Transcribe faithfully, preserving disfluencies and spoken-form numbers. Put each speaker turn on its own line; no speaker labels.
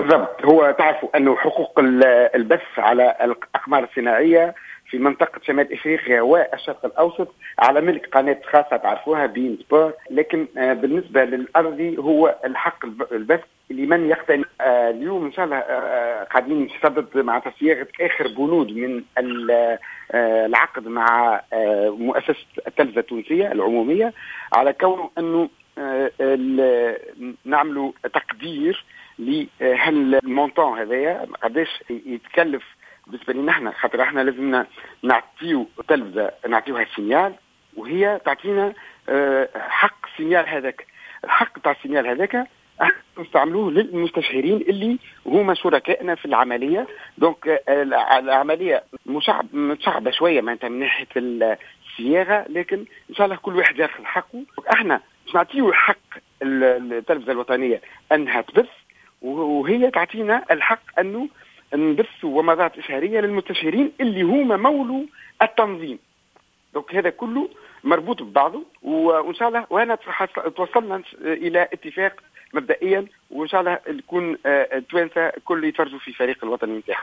بالضبط. هو تعرفوا أنه حقوق البث على الأقمار الصناعية في منطقة شمال إفريقيا والشرق الأوسط على ملك قناة خاصة تعرفوها بين سبور، لكن بالنسبة للأرضي هو الحق البث لمن يقتني. اليوم إن شاء الله قاعدين نصدد مع صياغة آخر بنود من العقد مع مؤسسة التلفزة التونسية العمومية على كون أنه نعملوا تقدير لهل المونطون هذايا قداش يتكلف بالنسبه لنا احنا، خاطر احنا لازمنا نعطيو تلفزه نعطيوها سينيال وهي تعطينا حق السينيال هذاك. الحق تاع السينيال هذاك نستعملوه للمستشهرين اللي هما شركائنا في العمليه. دونك العمليه مشعب متشعبه شويه معناتها من ناحيه الصياغه، لكن ان شاء الله كل واحد ياخذ حقه. احنا مش نعطيو حق التلفزه الوطنيه انها تبث، وهي تعطينا الحق انه نبثوا ومضات إشهارية للمستشهرين اللي هما مولوا التنظيم. دونك هذا كله مربوط ببعضه، وإن شاء الله وأنا توصلنا إلى اتفاق مبدئيا، وإن شاء الله يكون التوانسة كل يتفرجوا في فريق الوطني نتاعهم.